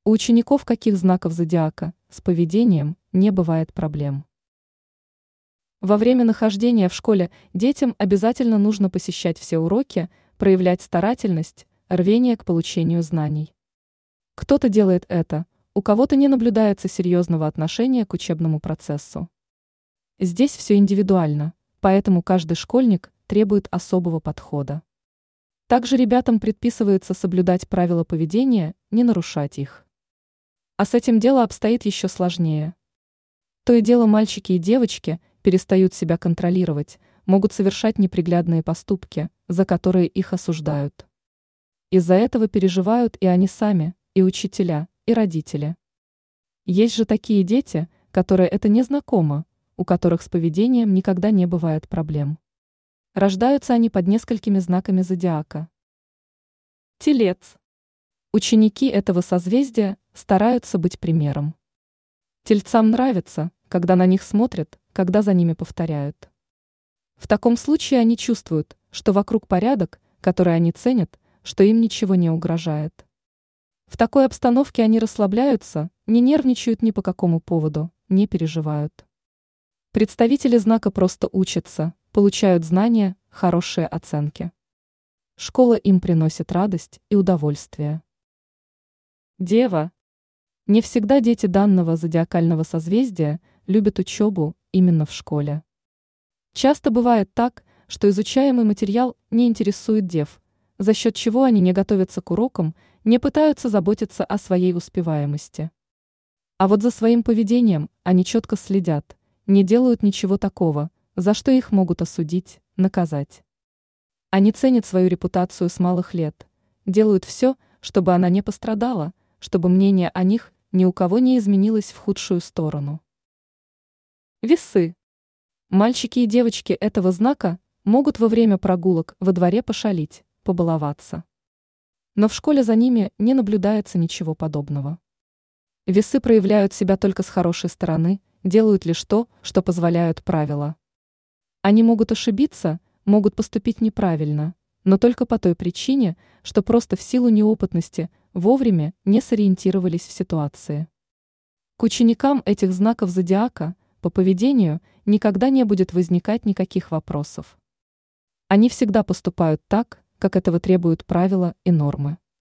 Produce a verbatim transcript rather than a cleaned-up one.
У учеников каких знаков зодиака с поведением не бывает проблем? Во время нахождения в школе детям обязательно нужно посещать все уроки, проявлять старательность, рвение к получению знаний. Кто-то делает это, у кого-то не наблюдается серьезного отношения к учебному процессу. Здесь все индивидуально, поэтому каждый школьник требует особого подхода. Также ребятам предписывается соблюдать правила поведения, не нарушать их. А с этим дело обстоит еще сложнее. То и дело мальчики и девочки перестают себя контролировать, могут совершать неприглядные поступки, за которые их осуждают. Из-за этого переживают и они сами, и учителя, и родители. Есть же такие дети, которые это не знакомо, у которых с поведением никогда не бывает проблем. Рождаются они под несколькими знаками зодиака. Телец. Ученики этого созвездия стараются быть примером. Тельцам нравится, когда на них смотрят, когда за ними повторяют. В таком случае они чувствуют, что вокруг порядок, который они ценят, что им ничего не угрожает. В такой обстановке они расслабляются, не нервничают ни по какому поводу, не переживают. Представители знака просто учатся, получают знания, хорошие оценки. Школа им приносит радость и удовольствие. Дева. Не всегда дети данного зодиакального созвездия любят учебу именно в школе. Часто бывает так, что изучаемый материал не интересует дев, за счет чего они не готовятся к урокам, не пытаются заботиться о своей успеваемости. А вот за своим поведением они четко следят, не делают ничего такого, за что их могут осудить, наказать. Они ценят свою репутацию с малых лет, делают все, чтобы она не пострадала, чтобы мнение о них ни у кого не изменилось в худшую сторону. Весы. Мальчики и девочки этого знака могут во время прогулок во дворе пошалить, побаловаться. Но в школе за ними не наблюдается ничего подобного. Весы проявляют себя только с хорошей стороны, делают лишь то, что позволяют правила. Они могут ошибиться, могут поступить неправильно, но только по той причине, что просто в силу неопытности вовремя не сориентировались в ситуации. К ученикам этих знаков зодиака по поведению никогда не будет возникать никаких вопросов. Они всегда поступают так, как этого требуют правила и нормы.